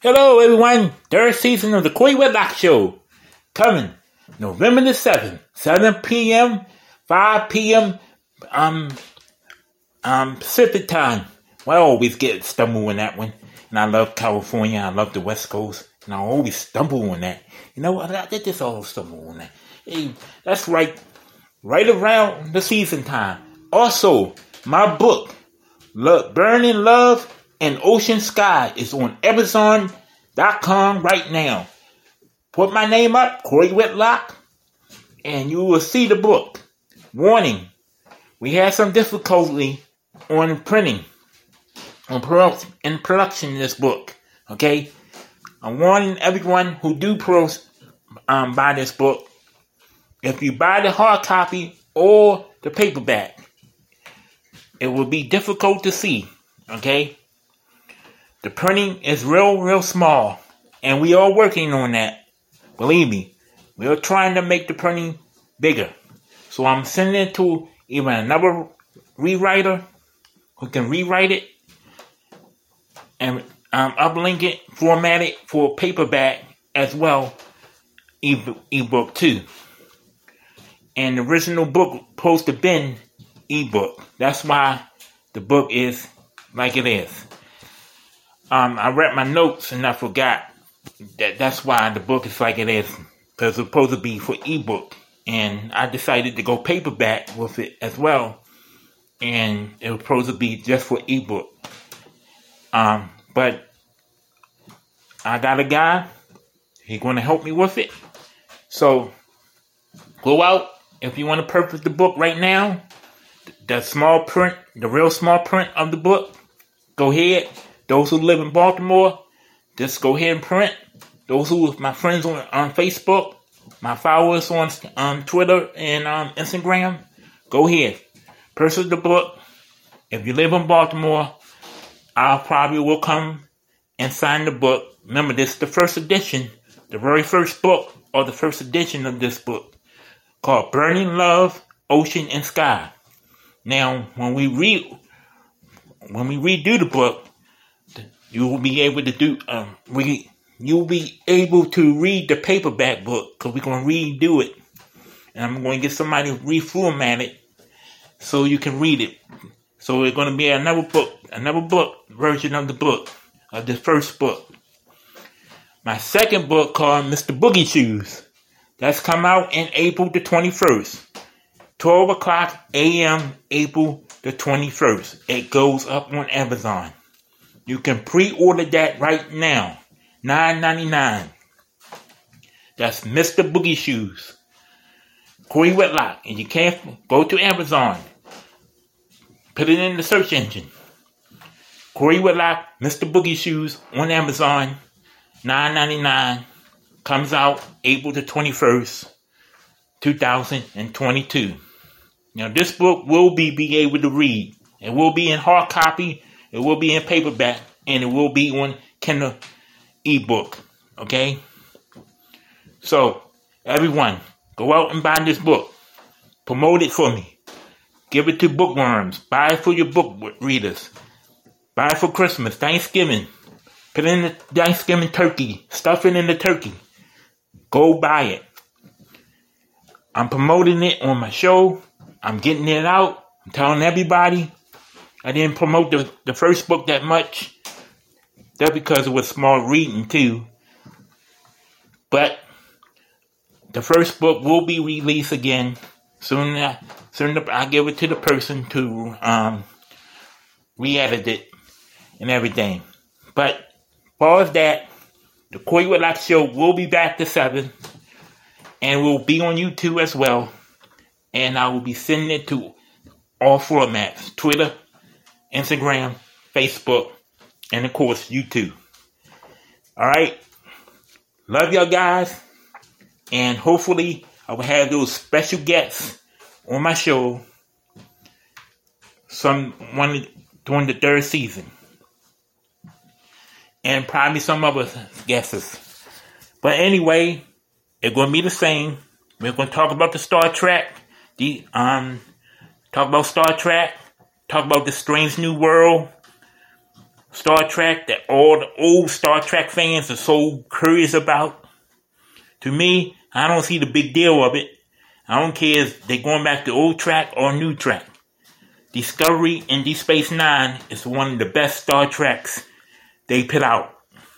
Hello, everyone. Third season of the Corey Whitlock Show. Coming November the 7th, 7 p.m., 5 p.m., Pacific time. Well, I always get stumble on that one. And I love California. I love the West Coast. And I always stumble on that. You know, I did this all stumble on that. Hey, that's right around the season time. Also, my book, Burning Love and Ocean Sky, is on Amazon.com right now. Put my name up, Corey Whitlock, and you will see the book. Warning, we had some difficulty on printing, in production of this book, okay? I'm warning everyone who do buy this book, if you buy the hard copy or the paperback, it will be difficult to see, okay? The printing is real small, and we are working on that. Believe me, we are trying to make the printing bigger. So I'm sending it to either another rewriter who can rewrite it and uplink it, format it for paperback as well, ebook too. And the original book supposed to been ebook. That's why the book is like it is. I read my notes and I forgot that's why the book is like it is, because it's supposed to be for ebook, and I decided to go paperback with it as well, and it was supposed to be just for ebook. But I got a guy, he's going to help me with it. So go out if you want to purchase the book right now. The small print, the real small print of the book, go ahead. Those who live in Baltimore, just go ahead and print. Those who are my friends on Facebook, my followers on Twitter and Instagram, go ahead. Purchase the book. If you live in Baltimore, I probably will come and sign the book. Remember, this is the first edition, the very first book, or the first edition of this book, called Burning Love, Ocean, and Sky. Now, when we redo the book, you will be able to you'll be able to read the paperback book, because we're going to redo it. And I'm going to get somebody to reformat it so you can read it. So it's going to be another book version of the book, of the first book. My second book, called Mr. Boogie Shoes, that's come out in April the 21st. 12 o'clock a.m. April the 21st. It goes up on Amazon. You can pre-order that right now. $9.99. That's Mr. Boogie Shoes. Corey Whitlock. And you can't go to Amazon. Put it in the search engine. Corey Whitlock, Mr. Boogie Shoes on Amazon. $9.99. Comes out April the 21st, 2022. Now, this book will be able to read. It will be in hard copy. It will be in paperback, and it will be on Kindle ebook, okay? So, everyone, go out and buy this book. Promote it for me. Give it to bookworms. Buy it for your book readers. Buy it for Christmas, Thanksgiving. Put it in the Thanksgiving turkey. Stuff it in the turkey. Go buy it. I'm promoting it on my show. I'm getting it out. I'm telling everybody. I didn't promote the first book that much. That's because it was small reading too. But the first book will be released again. Soon I give it to the person to re-edit it and everything. But as far as that, the Corey Whitlock Show will be back to 7. And will be on YouTube as well. And I will be sending it to all formats. Twitter, Instagram, Facebook, and of course, YouTube. Alright? Love y'all guys. And hopefully, I will have those special guests on my show during the third season. And probably some other guests. But anyway, it's going to be the same. We're going to talk about the Star Trek. Talk about Star Trek. Talk about the Strange New World. Star Trek that all the old Star Trek fans are so curious about. To me, I don't see the big deal of it. I don't care if they're going back to old track or new track. Discovery and Deep Space Nine is one of the best Star Treks they put out.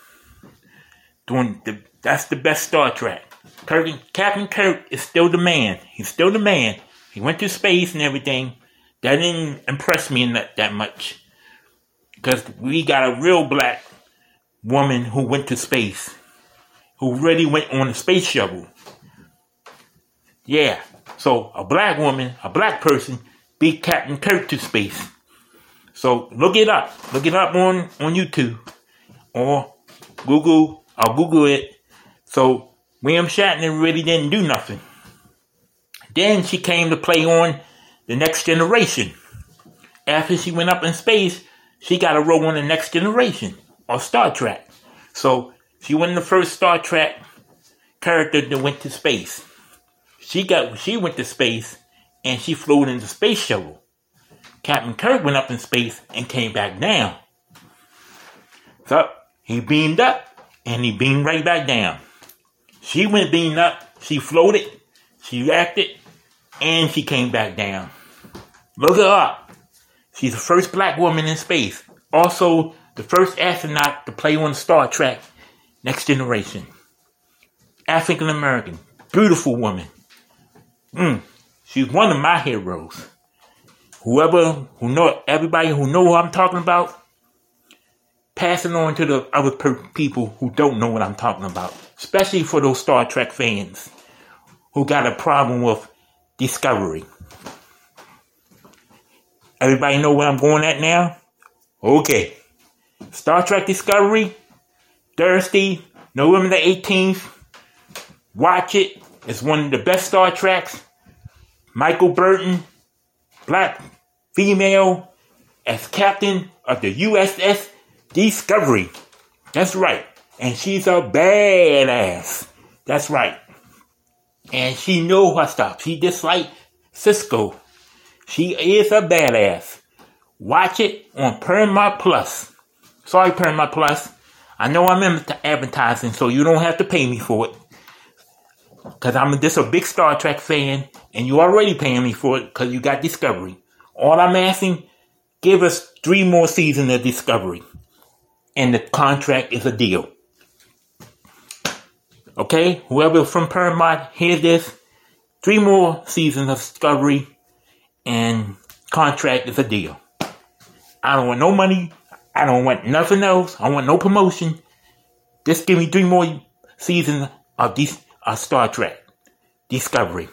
That's the best Star Trek. Captain Kirk is still the man. He's still the man. He went to space and everything. That didn't impress me that much. Because we got a real black woman who went to space. Who really went on a space shuttle. Yeah. So a black woman, a black person, beat Captain Kirk to space. So look it up. Look it up on YouTube. Or Google. I'll Google it. So William Shatner really didn't do nothing. Then she came to play on The Next Generation. After she went up in space, she got a role on The Next Generation or Star Trek. So she wasn't the first Star Trek character that went to space. She went to space and she flew in the space shuttle. Captain Kirk went up in space and came back down. So he beamed up and he beamed right back down. She went beamed up, she floated, she acted, and she came back down. Look her up. She's the first black woman in space. Also, the first astronaut to play on Star Trek Next Generation. African American. Beautiful woman. She's one of my heroes. Everybody who know who I'm talking about, pass it on to the other people who don't know what I'm talking about. Especially for those Star Trek fans who got a problem with Discovery. Everybody know where I'm going at now? Okay. Star Trek Discovery, Thursday, November the 18th. Watch it. It's one of the best Star Treks. Michael Burton, black female, as captain of the USS Discovery. That's right. And she's a badass. That's right. And she know her stuff. She just like Cisco. She is a badass. Watch it on Paramount Plus. Sorry, Paramount Plus. I know I'm advertising, so you don't have to pay me for it. Because I'm just a big Star Trek fan, and you already paying me for it because you got Discovery. All I'm asking, give us 3 more seasons of Discovery. And the contract is a deal. Okay? Whoever from Paramount hears this, 3 more seasons of Discovery, and contract is a deal. I don't want no money. I don't want nothing else. I want no promotion. Just give me 3 more seasons of Star Trek Discovery.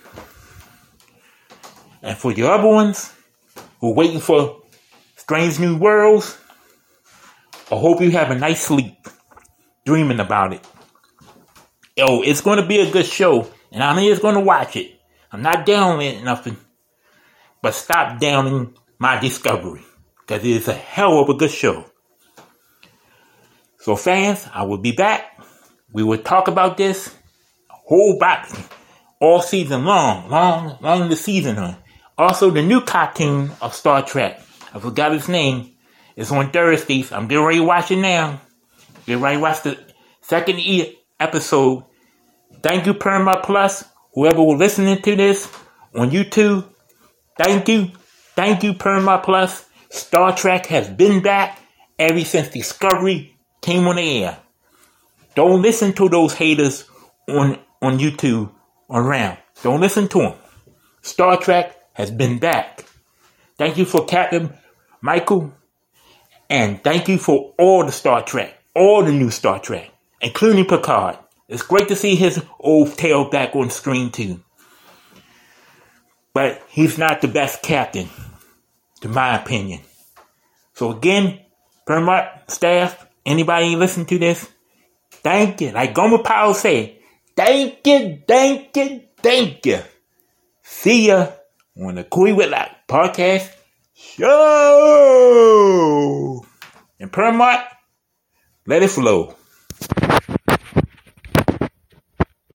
And for the other ones who are waiting for Strange New Worlds, I hope you have a nice sleep dreaming about it. Yo, it's going to be a good show, and I'm just going to watch it. I'm not downing nothing, but stop downing my Discovery, because it is a hell of a good show. So fans, I will be back. We will talk about this whole body all season long the season. Also, the new cartoon of Star Trek, I forgot its name, it's on Thursdays. I'm getting ready to watch it now. Get ready to watch the second episode. Thank you, Paramount Plus. Whoever was listening to this on YouTube, thank you. Thank you, Paramount Plus. Star Trek has been back ever since Discovery came on the air. Don't listen to those haters on YouTube around. Don't listen to them. Star Trek has been back. Thank you for Captain Michael. And thank you for all the Star Trek. All the new Star Trek. Including Picard. It's great to see his old tail back on screen too. But he's not the best captain, to my opinion. So again, Paramount staff, anybody listen to this, thank you. Like Gomer Powell said, thank you. See ya on the Cool Whitlock podcast show. And Paramount, let it flow.